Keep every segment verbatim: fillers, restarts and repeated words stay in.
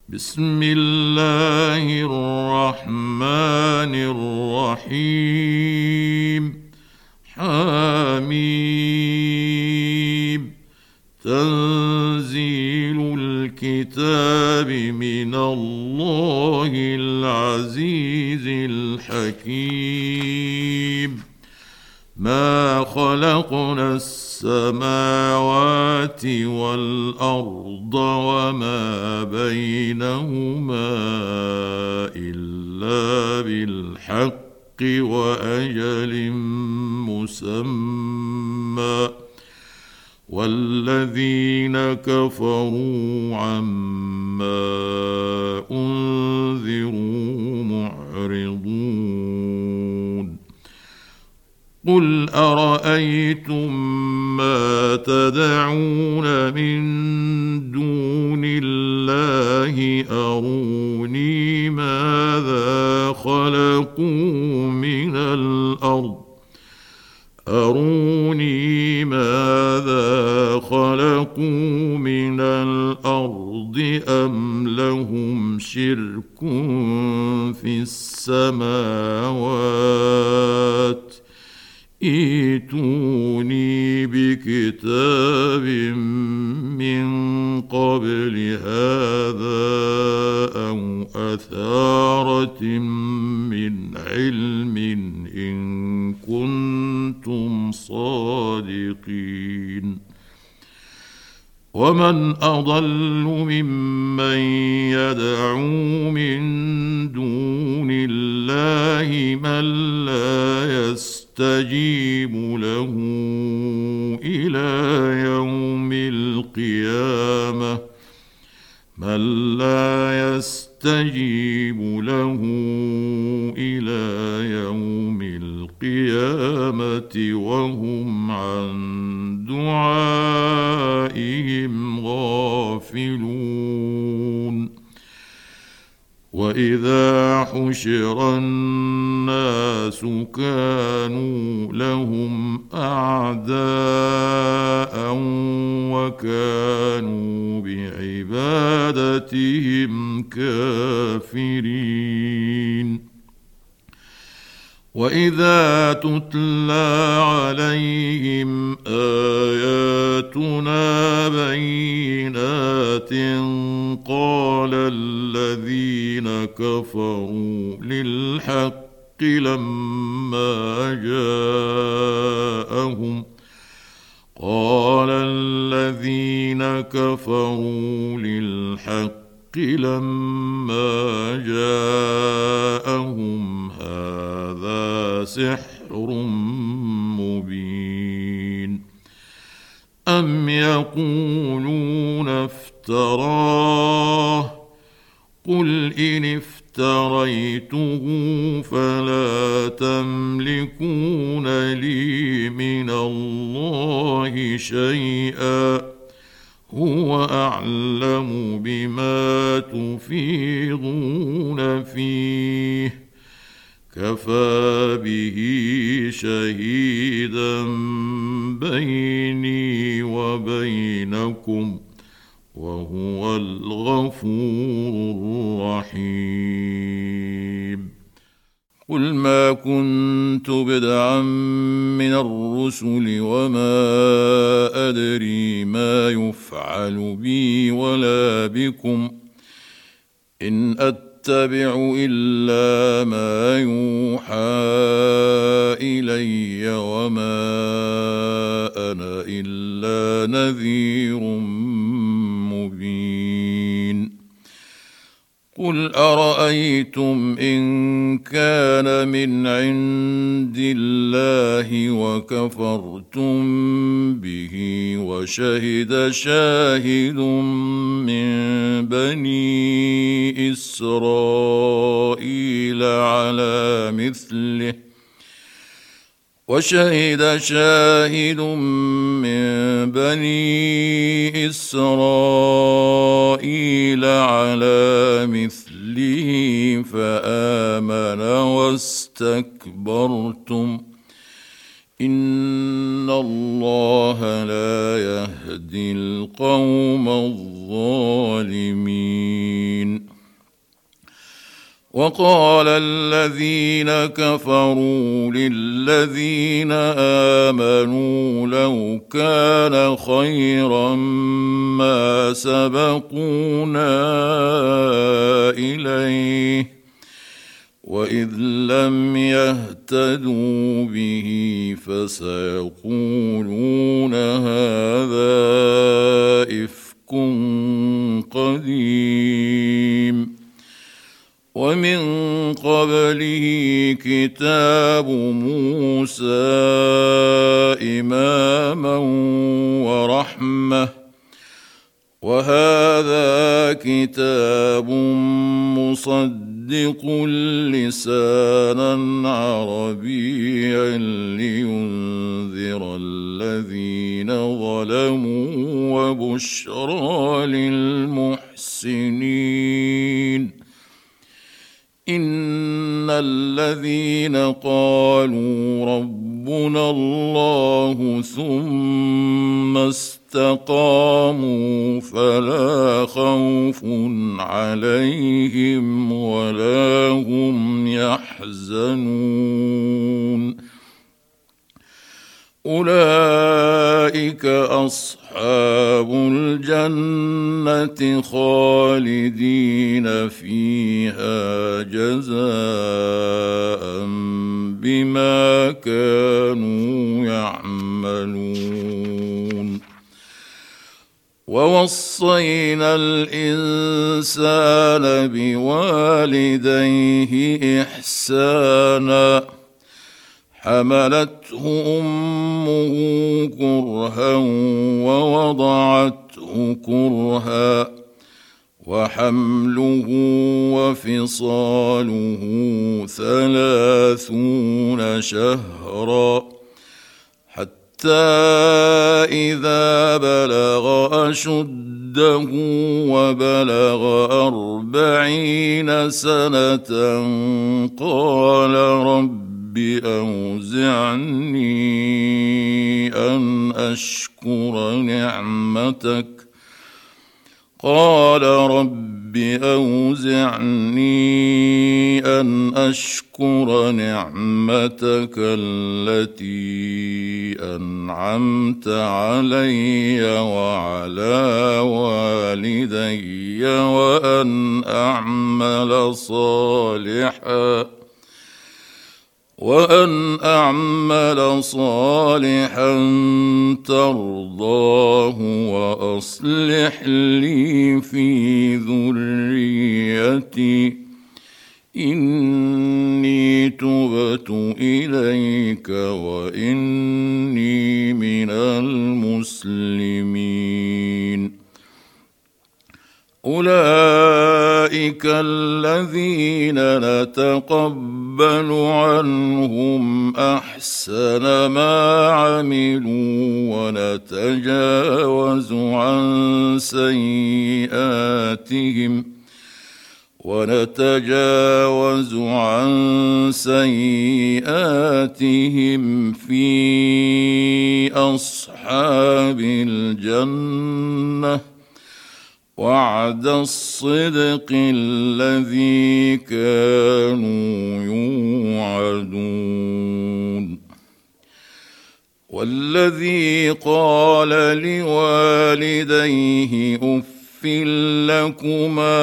بسم الله الرحمن الرحيم. حميم. تنزيل الكتاب من الله العزيز الحكيم. ما خلقنا السماوات والأرض وما بينهما إلا بالحق وأجل مسمى، والذين كفروا عما أنذروا معرضون. قل أرأيتم ما تدعون من دون الله أروني ماذا خلقوا من الأرض أروني ماذا خلقوا من الأرض أم لهم شرك في السماوات. ائتوني بكتاب من قبل هذا أو أثارة من علم إن كنتم صادقين. ومن أضل ممن يدعو من دون الله من لا يستجيب له إلى يوم القيامة من لا يستجيب له إلى يوم القيامة وهم عن دعائهم غافلون. وإذا حشر الناس كانوا لهم أعداء وكانوا بعبادتهم كافرين. وإذا تتلى عليهم آياتنا بينات قال الذين كفروا للحق لما جاءهم قال الذين كفروا للحق لما جاءهم هذا سحر مبين. أم يقولون افتراه قل إن افتريته فلا تملكون لي من الله شيئا هو أعلم بما تفيضون فيه كفى به شهيدا بيني وبينكم وهو الغفور الرحيم. قل ما كنت بدعا من الرسل وما أدري ما يفعل بي ولا بكم إن أتبع إلا ما يوحى إلي وما أنا إلا نذير مبين. قل أرأيتم إن كان من عند الله وكفرتم به وشهد شاهد من بني إسرائيل على مثله وشهد شاهد من بني إسرائيل على مثله فآمن واستكبرتم إن الله لا يهدي القوم الظالمين. وقال الذين كفروا للذين آمنوا لو كان خيرا ما سبقونا إليه وإذ لم يهتدوا به فسيقولون هذا إفك قديم. ومن قبله كتاب موسى إماما ورحمة وهذا كتاب مصدق لسانا عربيا لينذر الذين ظلموا وبشرى للمحسنين. إن الذين قالوا ربنا الله ثم استقاموا فلا خوف عليهم ولا هم يحزنون. أولئك أصحاب الجنة خالدين فيها جزاء بما كانوا يعملون. ووصينا الإنسان بوالديه إحسانا حملته أمه كرها ووضعته كرها وحمله وفصاله ثلاثون شهرا حتى إذا بلغ أشده وبلغ أربعين سنة قال رب أوزعني أن أشكر نعمتك قال رب أوزعني أن أشكر نعمتك التي أنعمت علي وعلى والدي وأن أعمل صالحاً وأن أعمل صالحا ترضاه وأصلح لي في ذريتي إني تبت إليك وإني من المسلمين. أولئك الذين نتقبل عنهم أحسن ما عملوا ونتجاوز عن سيئاتهم ونتجاوز عن سيئاتهم في أصحاب الجنة وعد الصدق الذي كانوا يوعدون. والذي قال لوالديه أف لكما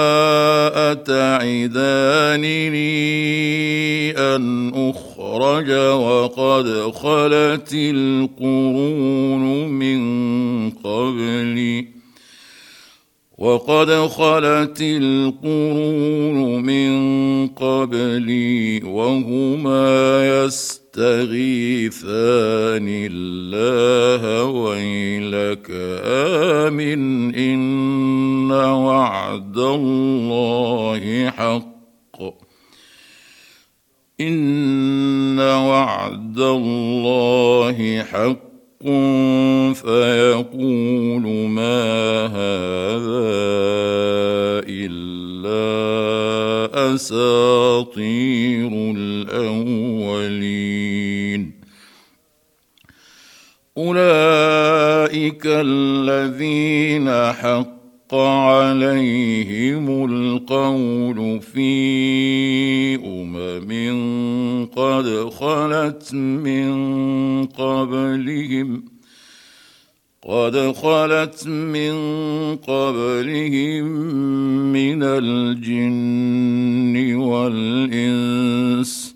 أتعدانني أن أخرج وقد خلت القرون من قبلي وقد خلت القرون من قبلي وهما يستغيثان الله ويلك آمن إن وعد الله حق إن وعد الله حق فيقول ما هذا إلا أساطير الأولين. أولئك الذين حق عليهم عليهم القول في أمم قد خلت من قبلهم قد خلت من قبلهم من الجن والإنس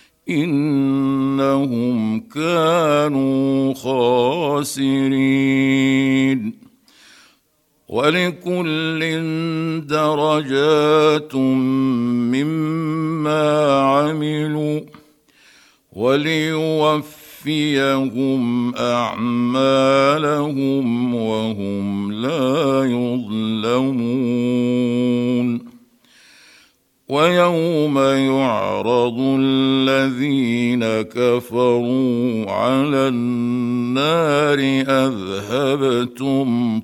إنهم كانوا خاسرين. ولكل درجات مما عملوا وليوفيهم أعمالهم وهم لا يظلمون. ويوم يعرض الذين كفروا على النار أذهبتم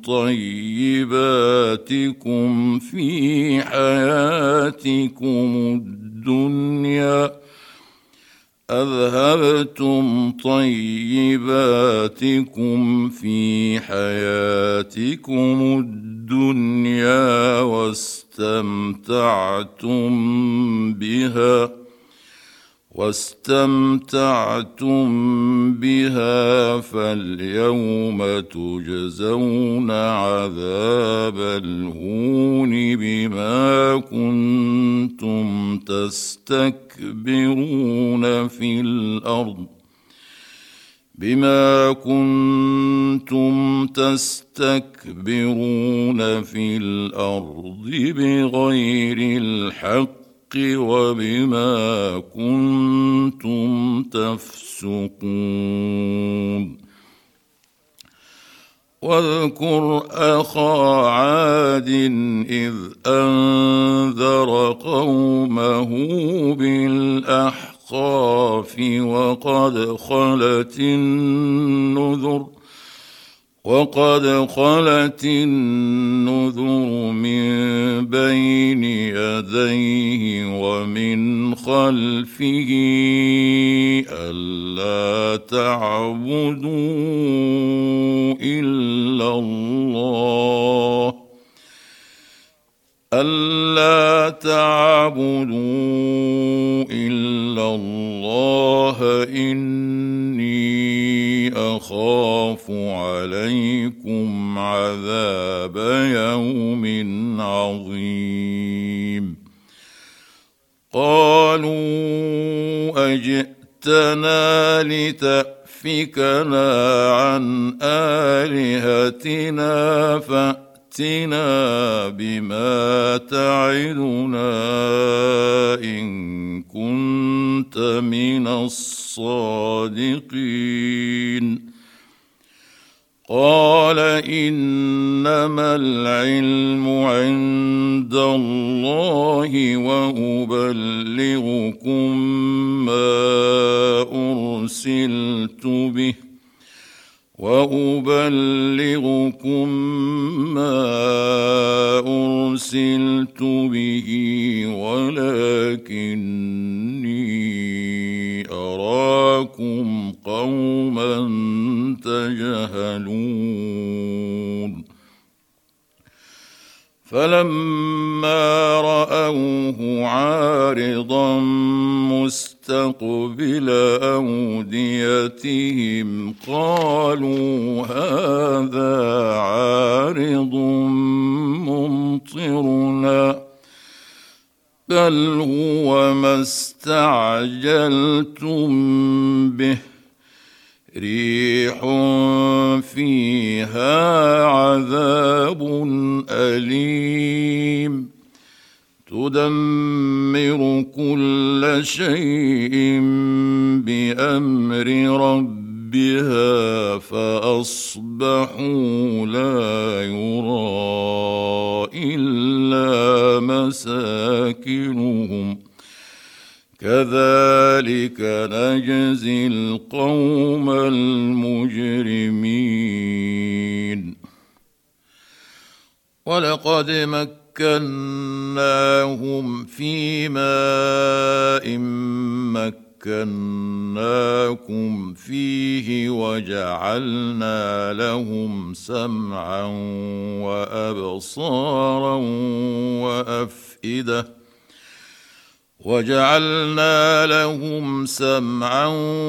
طيباتكم في حياتكم الدنيا أذهبتم طيباتكم في حياتكم الدنيا واستمتعتم بها واستمتعتم بها فاليوم تجزون عذاب الهون بما كنتم تستكبرون في الأرض بما كنتم تستكبرون في الأرض بغير الحق وبما كنتم تفسقون. واذكر أخا عاد إذ أنذر قومه بالأحقاف وقد خلت النذر وقد خلت النذر من بين يديه ومن خلفه ألا تعبدوا إلا الله ألا تعبدوا إلا الله إني أخاف عليكم عذاب يوم عظيم. قالوا أجئتنا لتأفكنا عن آلهتنا فأتنا بما تعدنا إن كنت من الصادقين. قال إنما العلم عند الله وأبلغكم ما أرسلت به وأبلغكم ما أرسلت به ولكني أراكم قوما تجهلون. فلما رأوه عارضا مستقبل أوديتهم قالوا هذا عارض ممطرنا بل هو ما استعجلتم به ريح فيها عذاب أليم تدمر كل شيء بأمر ربها فأصبحوا لا يرى إلا مساكنهم كذلك نجزي القوم المجرمين. ولقد مكناهم في ماء مكناكم فيه وجعلنا لهم سمعا وأبصارا وأفئدة وجعلنا لهم سمعا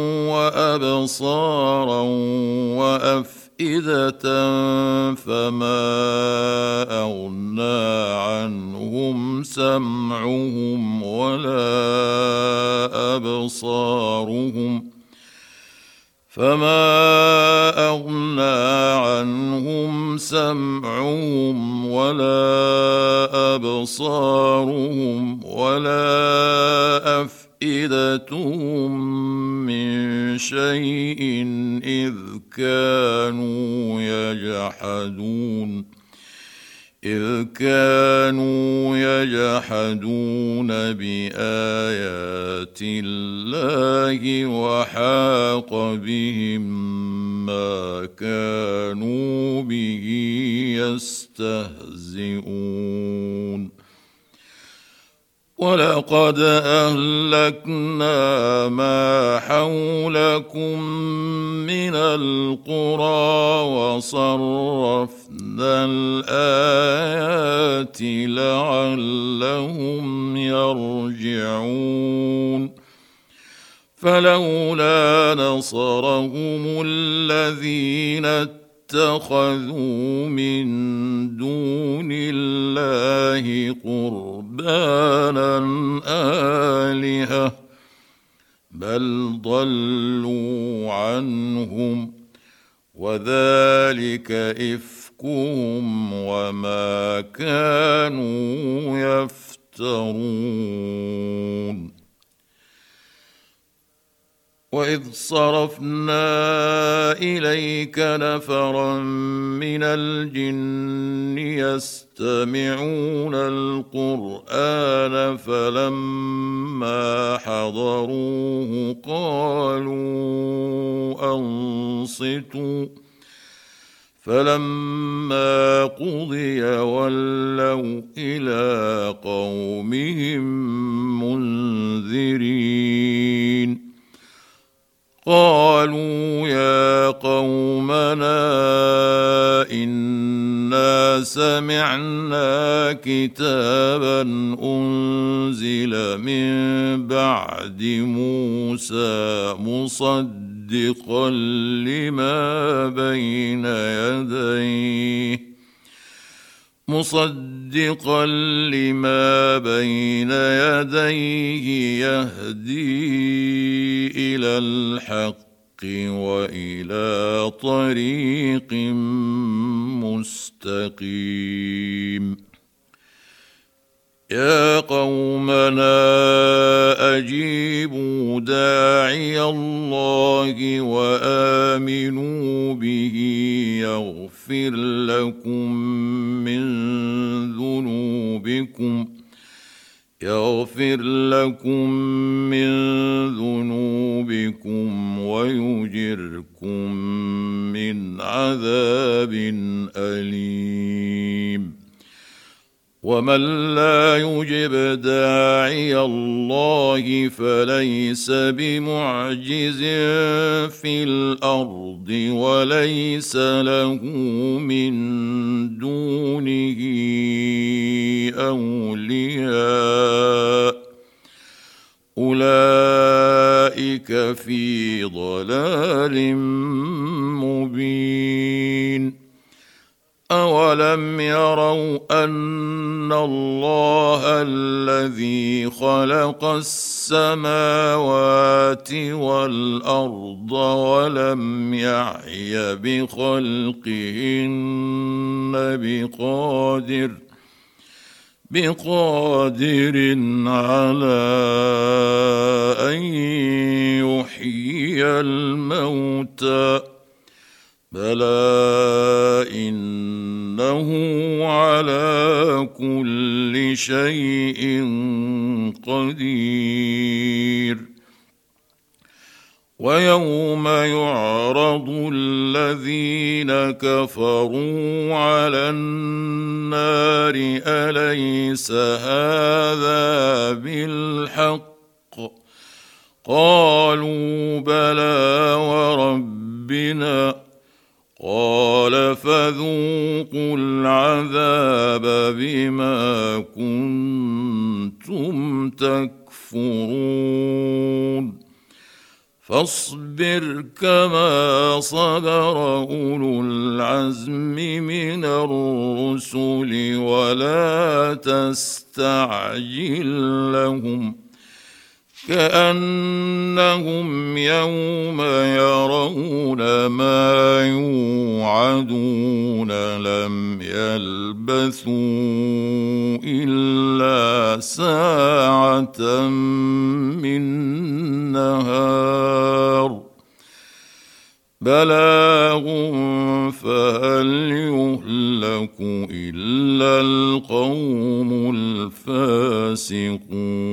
وأبصارا وأفئدة فما أغنى عنهم سمعهم ولا أبصارهم فما أغنى عنهم سمعهم ولا أبصارهم ولا أفئدتهم من شيء إذ كانوا يجحدون إذ كانوا يجحدون بآيات الله وحاق بهم ما كانوا به يستهزئون ولقد أهلكنا ما حولكم من القرى وصرفنا الآيات لعلهم يرجعون فلولا نصرهم الذين اتخذوا من دون الله قربانا آلهة بل ضلوا عنهم وذلك إفكهم وما كانوا يفترون وإذ صرفنا إليك نفرا من الجن يستمعون القرآن فلما حضروه قالوا أنصتوا فلما قضي ولوا إلى قومهم منذرين قالوا يا قومنا إنا سمعنا كتابا أنزل من بعد موسى مصدقا لما بين يديه مصدقا لما بين يديه يهدي إلى الحق وإلى طريق مستقيم يا قومنا أجيبوا داعي الله وآمنوا به يغفر لكم من ذنوبكم يغفر لكم من ذنوبكم ويجركم من عذاب أليم ومن لا يجب داعي الله فليس بمعجز في الأرض وليس له من دونه أولياء أولئك في ضلال مبين أولم يروا أن الله الذي خلق السماوات والأرض ولم يعي بخلقهن بقادر بقادر على أن يحيي الموتى بلى إنه على كل شيء قدير ويوم يعرض الذين كفروا على النار أليس هذا بالحق قالوا بلى وربنا قال فذوقوا العذاب بما كنتم تكفرون فاصبر كما صبر أولو العزم من الرسل ولا تستعجل لهم كأنهم يوم يرون ما يوعدون لم يلبثوا إلا ساعة من نهار بلاغ فهل يهلك إلا القوم الفاسقون